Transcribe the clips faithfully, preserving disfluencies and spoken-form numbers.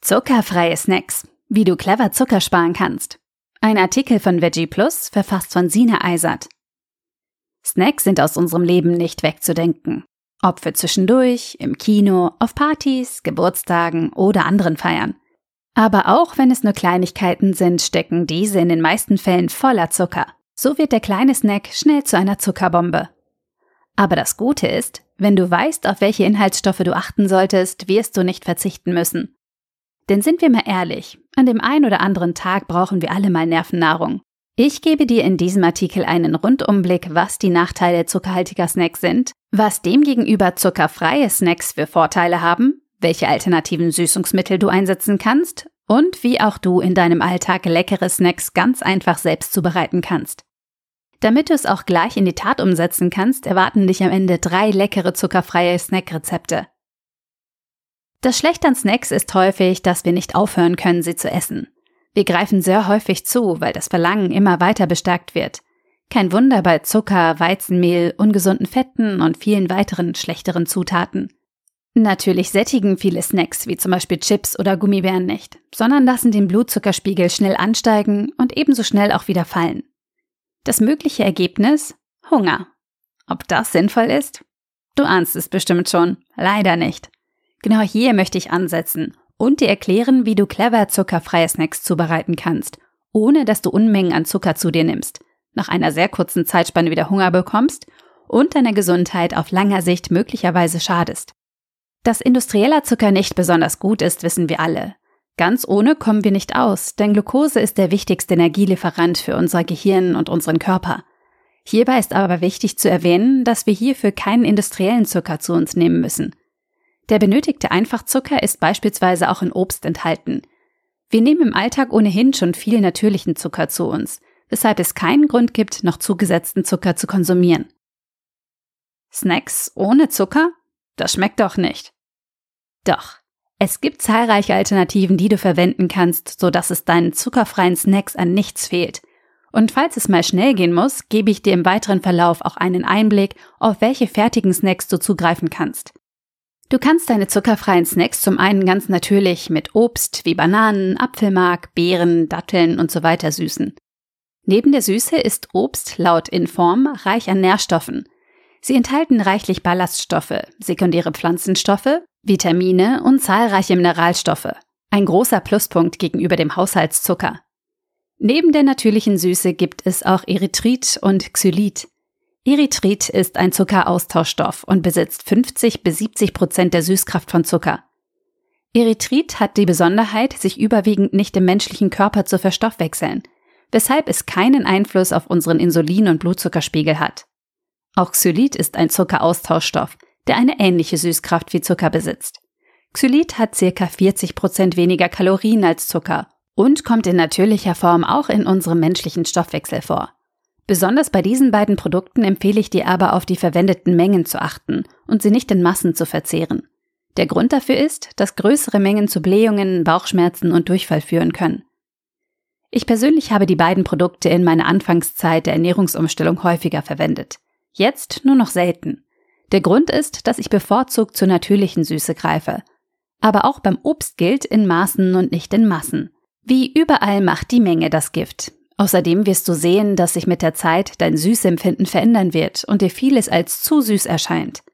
Zuckerfreie Snacks. Wie du clever Zucker sparen kannst. Ein Artikel von Veggie Plus, verfasst von Sina Eisert. Snacks sind aus unserem Leben nicht wegzudenken. Ob für zwischendurch, im Kino, auf Partys, Geburtstagen oder anderen Feiern. Aber auch wenn es nur Kleinigkeiten sind, stecken diese in den meisten Fällen voller Zucker. So wird der kleine Snack schnell zu einer Zuckerbombe. Aber das Gute ist, wenn du weißt, auf welche Inhaltsstoffe du achten solltest, wirst du nicht verzichten müssen. Denn sind wir mal ehrlich, an dem einen oder anderen Tag brauchen wir alle mal Nervennahrung. Ich gebe dir in diesem Artikel einen Rundumblick, was die Nachteile zuckerhaltiger Snacks sind, was demgegenüber zuckerfreie Snacks für Vorteile haben, welche alternativen Süßungsmittel du einsetzen kannst und wie auch du in deinem Alltag leckere Snacks ganz einfach selbst zubereiten kannst. Damit du es auch gleich in die Tat umsetzen kannst, erwarten dich am Ende drei leckere zuckerfreie Snackrezepte. Das Schlechte an Snacks ist häufig, dass wir nicht aufhören können, sie zu essen. Wir greifen sehr häufig zu, weil das Verlangen immer weiter bestärkt wird. Kein Wunder bei Zucker, Weizenmehl, ungesunden Fetten und vielen weiteren schlechteren Zutaten. Natürlich sättigen viele Snacks, wie zum Beispiel Chips oder Gummibären nicht, sondern lassen den Blutzuckerspiegel schnell ansteigen und ebenso schnell auch wieder fallen. Das mögliche Ergebnis? Hunger. Ob das sinnvoll ist? Du ahnst es bestimmt schon. Leider nicht. Genau hier möchte ich ansetzen und dir erklären, wie du clever zuckerfreie Snacks zubereiten kannst, ohne dass du Unmengen an Zucker zu dir nimmst, nach einer sehr kurzen Zeitspanne wieder Hunger bekommst und deiner Gesundheit auf langer Sicht möglicherweise schadest. Dass industrieller Zucker nicht besonders gut ist, wissen wir alle. Ganz ohne kommen wir nicht aus, denn Glucose ist der wichtigste Energielieferant für unser Gehirn und unseren Körper. Hierbei ist aber wichtig zu erwähnen, dass wir hierfür keinen industriellen Zucker zu uns nehmen müssen. Der benötigte Einfachzucker ist beispielsweise auch in Obst enthalten. Wir nehmen im Alltag ohnehin schon viel natürlichen Zucker zu uns, weshalb es keinen Grund gibt, noch zugesetzten Zucker zu konsumieren. Snacks ohne Zucker? Das schmeckt doch nicht. Doch, es gibt zahlreiche Alternativen, die du verwenden kannst, sodass es deinen zuckerfreien Snacks an nichts fehlt. Und falls es mal schnell gehen muss, gebe ich dir im weiteren Verlauf auch einen Einblick, auf welche fertigen Snacks du zugreifen kannst. Du kannst deine zuckerfreien Snacks zum einen ganz natürlich mit Obst wie Bananen, Apfelmark, Beeren, Datteln und so weiter süßen. Neben der Süße ist Obst laut Inform reich an Nährstoffen. Sie enthalten reichlich Ballaststoffe, sekundäre Pflanzenstoffe, Vitamine und zahlreiche Mineralstoffe. Ein großer Pluspunkt gegenüber dem Haushaltszucker. Neben der natürlichen Süße gibt es auch Erythrit und Xylit. Erythrit ist ein Zuckeraustauschstoff und besitzt fünfzig bis siebzig Prozent der Süßkraft von Zucker. Erythrit hat die Besonderheit, sich überwiegend nicht im menschlichen Körper zu verstoffwechseln, weshalb es keinen Einfluss auf unseren Insulin- und Blutzuckerspiegel hat. Auch Xylit ist ein Zuckeraustauschstoff, der eine ähnliche Süßkraft wie Zucker besitzt. Xylit hat ca. vierzig Prozent weniger Kalorien als Zucker und kommt in natürlicher Form auch in unserem menschlichen Stoffwechsel vor. Besonders bei diesen beiden Produkten empfehle ich dir aber, auf die verwendeten Mengen zu achten und sie nicht in Massen zu verzehren. Der Grund dafür ist, dass größere Mengen zu Blähungen, Bauchschmerzen und Durchfall führen können. Ich persönlich habe die beiden Produkte in meiner Anfangszeit der Ernährungsumstellung häufiger verwendet. Jetzt nur noch selten. Der Grund ist, dass ich bevorzugt zur natürlichen Süße greife. Aber auch beim Obst gilt in Maßen und nicht in Massen. Wie überall macht die Menge das Gift. Außerdem wirst du sehen, dass sich mit der Zeit dein Süßempfinden verändern wird und dir vieles als zu süß erscheint.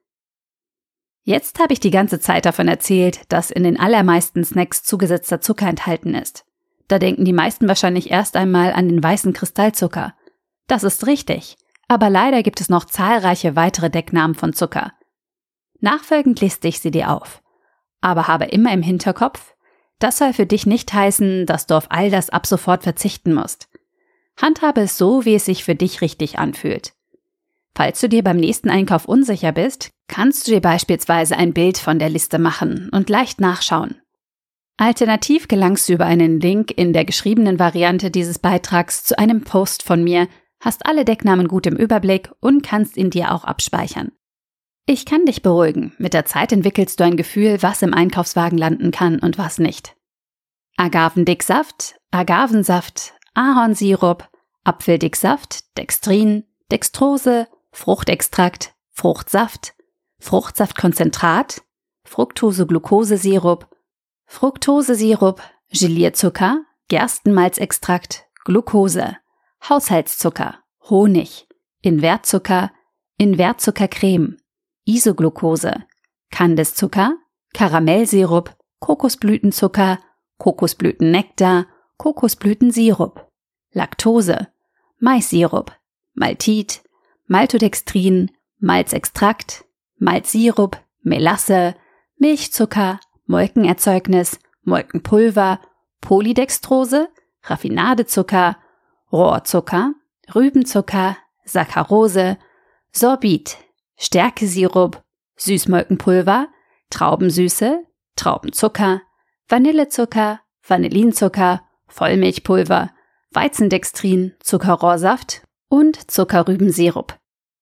Jetzt habe ich die ganze Zeit davon erzählt, dass in den allermeisten Snacks zugesetzter Zucker enthalten ist. Da denken die meisten wahrscheinlich erst einmal an den weißen Kristallzucker. Das ist richtig, aber leider gibt es noch zahlreiche weitere Decknamen von Zucker. Nachfolgend liste ich sie dir auf. Aber habe immer im Hinterkopf, das soll für dich nicht heißen, dass du auf all das ab sofort verzichten musst. Handhabe es so, wie es sich für dich richtig anfühlt. Falls du dir beim nächsten Einkauf unsicher bist, kannst du dir beispielsweise ein Bild von der Liste machen und leicht nachschauen. Alternativ gelangst du über einen Link in der geschriebenen Variante dieses Beitrags zu einem Post von mir, hast alle Decknamen gut im Überblick und kannst ihn dir auch abspeichern. Ich kann dich beruhigen, mit der Zeit entwickelst du ein Gefühl, was im Einkaufswagen landen kann und was nicht. Agavendicksaft, Agavensaft, Ahornsirup, Apfeldicksaft, Dextrin, Dextrose, Fruchtextrakt, Fruchtsaft, Fruchtsaftkonzentrat, Fructose-Glucose-Sirup, Fructosesirup, Gelierzucker, Gerstenmalzextrakt, Glucose, Haushaltszucker, Honig, Invertzucker, Invertzuckercreme, Isoglucose, Kandiszucker, Karamellsirup, Kokosblütenzucker, Kokosblütennektar, Kokosblütensirup, Laktose, Maissirup, Maltit, Maltodextrin, Malzextrakt, Malzsirup, Melasse, Milchzucker, Molkenerzeugnis, Molkenpulver, Polydextrose, Raffinadezucker, Rohrzucker, Rübenzucker, Saccharose, Sorbit, Stärkesirup, Süßmolkenpulver, Traubensüße, Traubenzucker, Vanillezucker, Vanillinzucker, Vollmilchpulver, Weizendextrin, Zuckerrohrsaft und Zuckerrübensirup.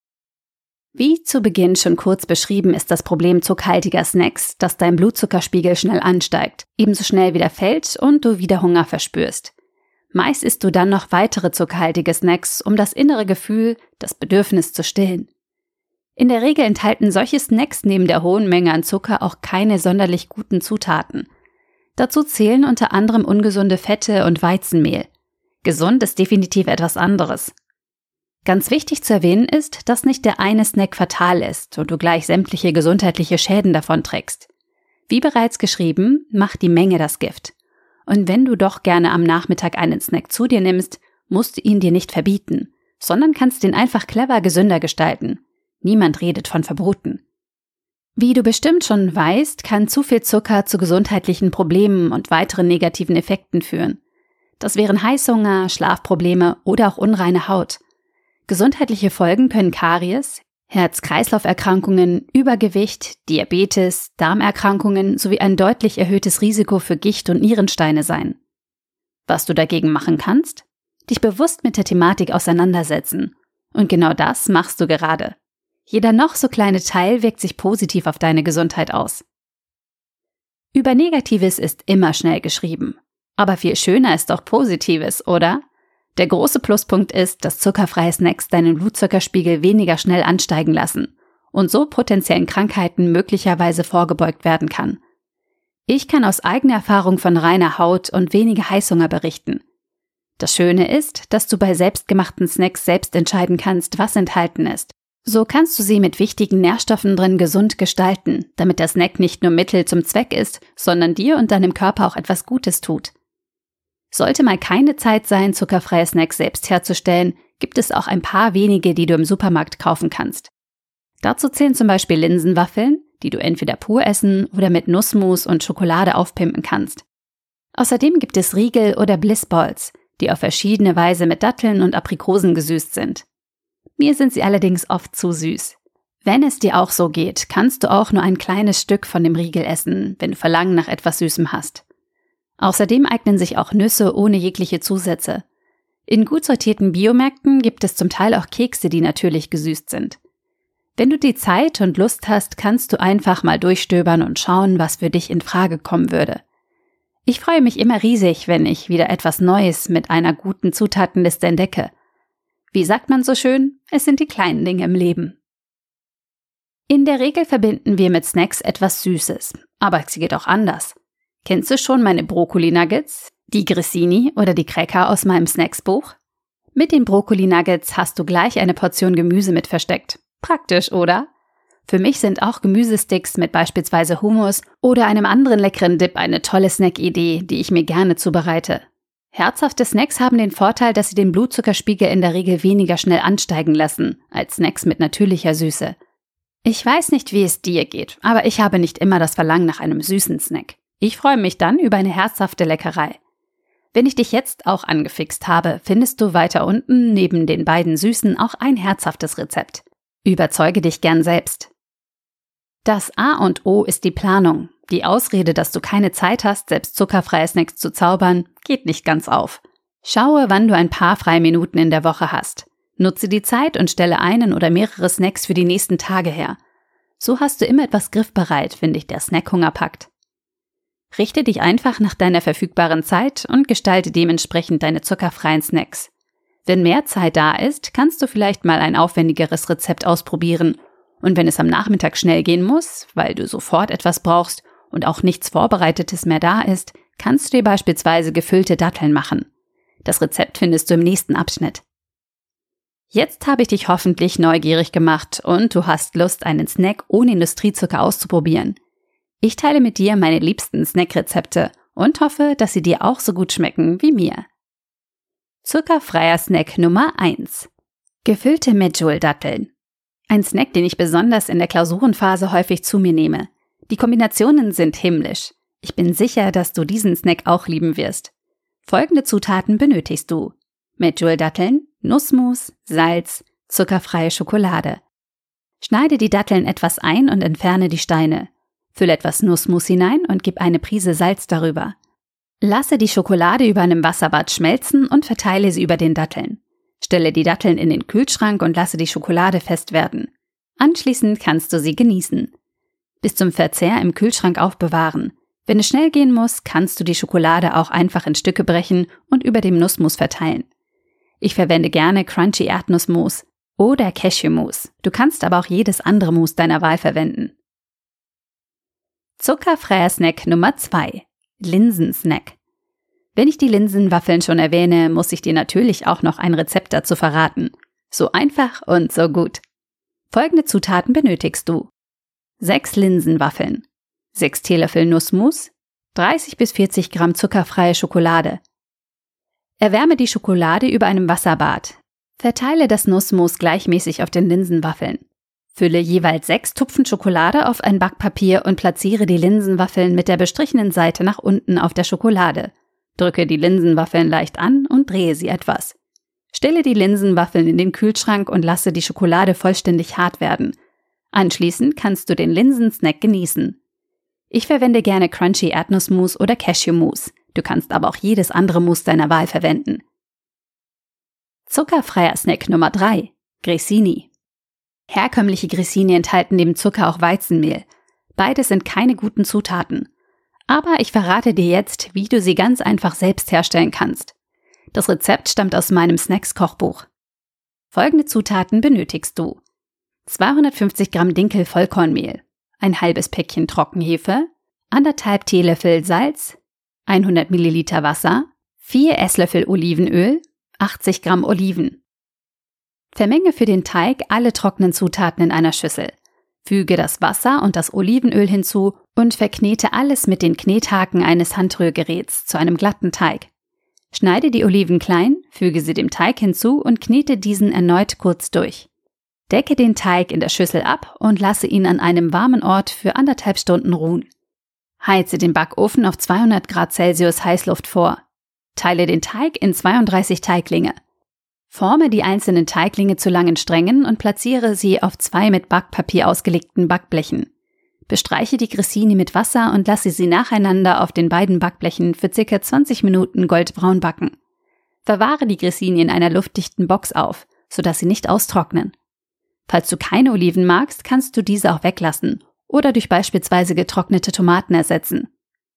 Wie zu Beginn schon kurz beschrieben, ist das Problem zuckerhaltiger Snacks, dass dein Blutzuckerspiegel schnell ansteigt, ebenso schnell wieder fällt und du wieder Hunger verspürst. Meist isst du dann noch weitere zuckerhaltige Snacks, um das innere Gefühl, das Bedürfnis zu stillen. In der Regel enthalten solche Snacks neben der hohen Menge an Zucker auch keine sonderlich guten Zutaten. Dazu zählen unter anderem ungesunde Fette und Weizenmehl. Gesund ist definitiv etwas anderes. Ganz wichtig zu erwähnen ist, dass nicht der eine Snack fatal ist und du gleich sämtliche gesundheitliche Schäden davonträgst. Wie bereits geschrieben, macht die Menge das Gift. Und wenn du doch gerne am Nachmittag einen Snack zu dir nimmst, musst du ihn dir nicht verbieten, sondern kannst ihn einfach clever gesünder gestalten. Niemand redet von Verboten. Wie du bestimmt schon weißt, kann zu viel Zucker zu gesundheitlichen Problemen und weiteren negativen Effekten führen. Das wären Heißhunger, Schlafprobleme oder auch unreine Haut. Gesundheitliche Folgen können Karies, Herz-Kreislauf-Erkrankungen, Übergewicht, Diabetes, Darmerkrankungen sowie ein deutlich erhöhtes Risiko für Gicht und Nierensteine sein. Was du dagegen machen kannst? Dich bewusst mit der Thematik auseinandersetzen. Und genau das machst du gerade. Jeder noch so kleine Teil wirkt sich positiv auf deine Gesundheit aus. Über Negatives ist immer schnell geschrieben. Aber viel schöner ist doch Positives, oder? Der große Pluspunkt ist, dass zuckerfreie Snacks deinen Blutzuckerspiegel weniger schnell ansteigen lassen und so potenziellen Krankheiten möglicherweise vorgebeugt werden kann. Ich kann aus eigener Erfahrung von reiner Haut und weniger Heißhunger berichten. Das Schöne ist, dass du bei selbstgemachten Snacks selbst entscheiden kannst, was enthalten ist. So kannst du sie mit wichtigen Nährstoffen drin gesund gestalten, damit der Snack nicht nur Mittel zum Zweck ist, sondern dir und deinem Körper auch etwas Gutes tut. Sollte mal keine Zeit sein, zuckerfreie Snacks selbst herzustellen, gibt es auch ein paar wenige, die du im Supermarkt kaufen kannst. Dazu zählen zum Beispiel Linsenwaffeln, die du entweder pur essen oder mit Nussmus und Schokolade aufpimpen kannst. Außerdem gibt es Riegel oder Blissballs, die auf verschiedene Weise mit Datteln und Aprikosen gesüßt sind. Mir sind sie allerdings oft zu süß. Wenn es dir auch so geht, kannst du auch nur ein kleines Stück von dem Riegel essen, wenn du Verlangen nach etwas Süßem hast. Außerdem eignen sich auch Nüsse ohne jegliche Zusätze. In gut sortierten Biomärkten gibt es zum Teil auch Kekse, die natürlich gesüßt sind. Wenn du die Zeit und Lust hast, kannst du einfach mal durchstöbern und schauen, was für dich in Frage kommen würde. Ich freue mich immer riesig, wenn ich wieder etwas Neues mit einer guten Zutatenliste entdecke. Wie sagt man so schön? Es sind die kleinen Dinge im Leben. In der Regel verbinden wir mit Snacks etwas Süßes, aber es geht auch anders. Kennst du schon meine Brokkoli-Nuggets, die Grissini oder die Cracker aus meinem Snacksbuch? Mit den Brokkoli-Nuggets hast du gleich eine Portion Gemüse mit versteckt. Praktisch, oder? Für mich sind auch Gemüsesticks mit beispielsweise Hummus oder einem anderen leckeren Dip eine tolle Snack-Idee, die ich mir gerne zubereite. Herzhafte Snacks haben den Vorteil, dass sie den Blutzuckerspiegel in der Regel weniger schnell ansteigen lassen als Snacks mit natürlicher Süße. Ich weiß nicht, wie es dir geht, aber ich habe nicht immer das Verlangen nach einem süßen Snack. Ich freue mich dann über eine herzhafte Leckerei. Wenn ich dich jetzt auch angefixt habe, findest du weiter unten neben den beiden Süßen auch ein herzhaftes Rezept. Überzeuge dich gern selbst. Das A und O ist die Planung. Die Ausrede, dass du keine Zeit hast, selbst zuckerfreie Snacks zu zaubern, geht nicht ganz auf. Schaue, wann du ein paar freie Minuten in der Woche hast. Nutze die Zeit und stelle einen oder mehrere Snacks für die nächsten Tage her. So hast du immer etwas griffbereit, wenn dich der Snackhunger packt. Richte dich einfach nach deiner verfügbaren Zeit und gestalte dementsprechend deine zuckerfreien Snacks. Wenn mehr Zeit da ist, kannst du vielleicht mal ein aufwendigeres Rezept ausprobieren. Und wenn es am Nachmittag schnell gehen muss, weil du sofort etwas brauchst und auch nichts Vorbereitetes mehr da ist, kannst du dir beispielsweise gefüllte Datteln machen. Das Rezept findest du im nächsten Abschnitt. Jetzt habe ich dich hoffentlich neugierig gemacht und du hast Lust, einen Snack ohne Industriezucker auszuprobieren. Ich teile mit dir meine liebsten Snackrezepte und hoffe, dass sie dir auch so gut schmecken wie mir. Zuckerfreier Snack Nummer eins. Gefüllte Medjool-Datteln. Ein Snack, den ich besonders in der Klausurenphase häufig zu mir nehme. Die Kombinationen sind himmlisch. Ich bin sicher, dass du diesen Snack auch lieben wirst. Folgende Zutaten benötigst du: Medjool-Datteln, Nussmus, Salz, zuckerfreie Schokolade. Schneide die Datteln etwas ein und entferne die Steine. Fülle etwas Nussmus hinein und gib eine Prise Salz darüber. Lasse die Schokolade über einem Wasserbad schmelzen und verteile sie über den Datteln. Stelle die Datteln in den Kühlschrank und lasse die Schokolade fest werden. Anschließend kannst du sie genießen. Bis zum Verzehr im Kühlschrank aufbewahren. Wenn es schnell gehen muss, kannst du die Schokolade auch einfach in Stücke brechen und über dem Nussmus verteilen. Ich verwende gerne Crunchy Erdnussmus oder Cashewmus. Du kannst aber auch jedes andere Mus deiner Wahl verwenden. Zuckerfreier Snack Nummer zwei. Linsensnack. Wenn ich die Linsenwaffeln schon erwähne, muss ich dir natürlich auch noch ein Rezept dazu verraten. So einfach und so gut. Folgende Zutaten benötigst du: sechs Linsenwaffeln, sechs Teelöffel Nussmus, dreißig bis vierzig Gramm zuckerfreie Schokolade. Erwärme die Schokolade über einem Wasserbad. Verteile das Nussmus gleichmäßig auf den Linsenwaffeln. Fülle jeweils sechs Tupfen Schokolade auf ein Backpapier und platziere die Linsenwaffeln mit der bestrichenen Seite nach unten auf der Schokolade. Drücke die Linsenwaffeln leicht an und drehe sie etwas. Stelle die Linsenwaffeln in den Kühlschrank und lasse die Schokolade vollständig hart werden. Anschließend kannst du den Linsensnack genießen. Ich verwende gerne Crunchy Erdnussmus oder Cashewmus. Du kannst aber auch jedes andere Mus deiner Wahl verwenden. Zuckerfreier Snack Nummer drei. Grissini. Herkömmliche Grissini enthalten neben Zucker auch Weizenmehl. Beides sind keine guten Zutaten. Aber ich verrate dir jetzt, wie du sie ganz einfach selbst herstellen kannst. Das Rezept stammt aus meinem Snacks-Kochbuch. Folgende Zutaten benötigst du: zweihundertfünfzig Gramm Dinkel-Vollkornmehl, ein halbes Päckchen Trockenhefe, anderthalb Teelöffel Salz, hundert Milliliter Wasser, vier Esslöffel Olivenöl, achtzig Gramm Oliven. Vermenge für den Teig alle trockenen Zutaten in einer Schüssel. Füge das Wasser und das Olivenöl hinzu und verknete alles mit den Knethaken eines Handrührgeräts zu einem glatten Teig. Schneide die Oliven klein, füge sie dem Teig hinzu und knete diesen erneut kurz durch. Decke den Teig in der Schüssel ab und lasse ihn an einem warmen Ort für anderthalb Stunden ruhen. Heize den Backofen auf zweihundert Grad Celsius Heißluft vor. Teile den Teig in zweiunddreißig Teiglinge. Forme die einzelnen Teiglinge zu langen Strängen und platziere sie auf zwei mit Backpapier ausgelegten Backblechen. Bestreiche die Grissini mit Wasser und lasse sie nacheinander auf den beiden Backblechen für ca. zwanzig Minuten goldbraun backen. Verwahre die Grissini in einer luftdichten Box auf, sodass sie nicht austrocknen. Falls du keine Oliven magst, kannst du diese auch weglassen oder durch beispielsweise getrocknete Tomaten ersetzen.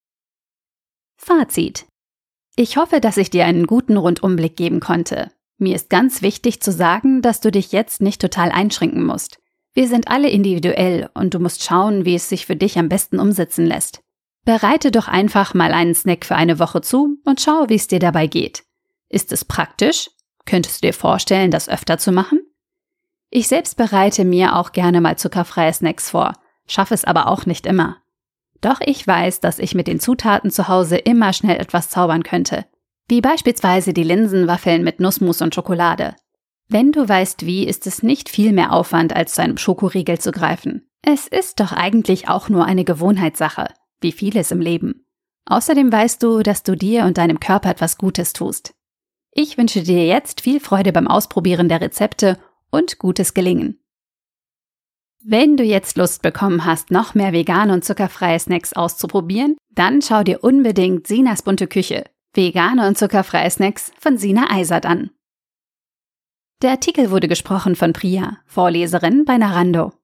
Fazit: Ich hoffe, dass ich dir einen guten Rundumblick geben konnte. Mir ist ganz wichtig zu sagen, dass du dich jetzt nicht total einschränken musst. Wir sind alle individuell und du musst schauen, wie es sich für dich am besten umsetzen lässt. Bereite doch einfach mal einen Snack für eine Woche zu und schau, wie es dir dabei geht. Ist es praktisch? Könntest du dir vorstellen, das öfter zu machen? Ich selbst bereite mir auch gerne mal zuckerfreie Snacks vor, schaffe es aber auch nicht immer. Doch ich weiß, dass ich mit den Zutaten zu Hause immer schnell etwas zaubern könnte. Wie beispielsweise die Linsenwaffeln mit Nussmus und Schokolade. Wenn du weißt wie, ist es nicht viel mehr Aufwand, als zu einem Schokoriegel zu greifen. Es ist doch eigentlich auch nur eine Gewohnheitssache, wie vieles im Leben. Außerdem weißt du, dass du dir und deinem Körper etwas Gutes tust. Ich wünsche dir jetzt viel Freude beim Ausprobieren der Rezepte und gutes Gelingen. Wenn du jetzt Lust bekommen hast, noch mehr vegane und zuckerfreie Snacks auszuprobieren, dann schau dir unbedingt Sinas bunte Küche, vegane und zuckerfreie Snacks von Sina Eisert an. Der Artikel wurde gesprochen von Priya, Vorleserin bei Narando.